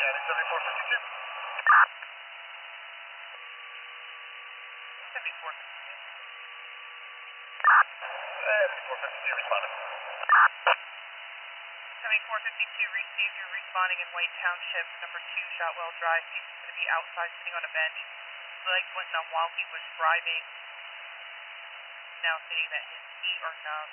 County 7452. 7452 responded. 7452 received. You're responding in Wayne Township, number 2, Shotwell Drive. He's going to be outside sitting on a bench. His legs went numb while he was driving. Now stating that his feet are numb.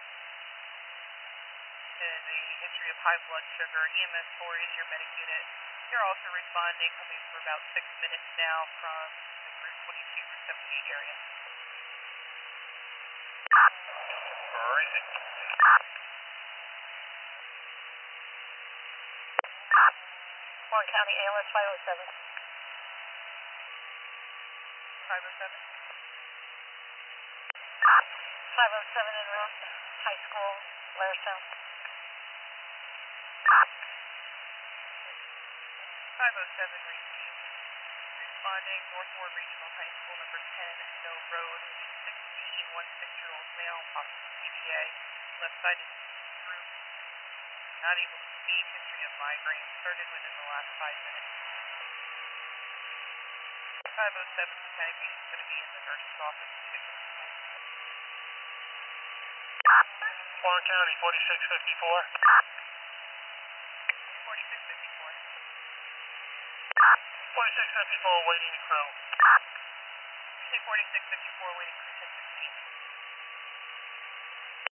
Is a history of high blood sugar. EMS 4 is your medic unit. You're also responding, coming for about 6 minutes now from the Route 22, Route 78 area. Crazy. Warren County ALS 507. 507. 507 en route, high school, Blairstown. 507 received. Responding, Northward Regional High School, number 10, Mill Road, with a 16-year-old male, possible TBA. Left side is through. Not able to speak. History of migraine. Started within the last 5 minutes. 507 mechanic unit is going to be in the nurse's office to check in. Warren County 4654. 4654. 4654 waiting to crew. You say 4654 waiting for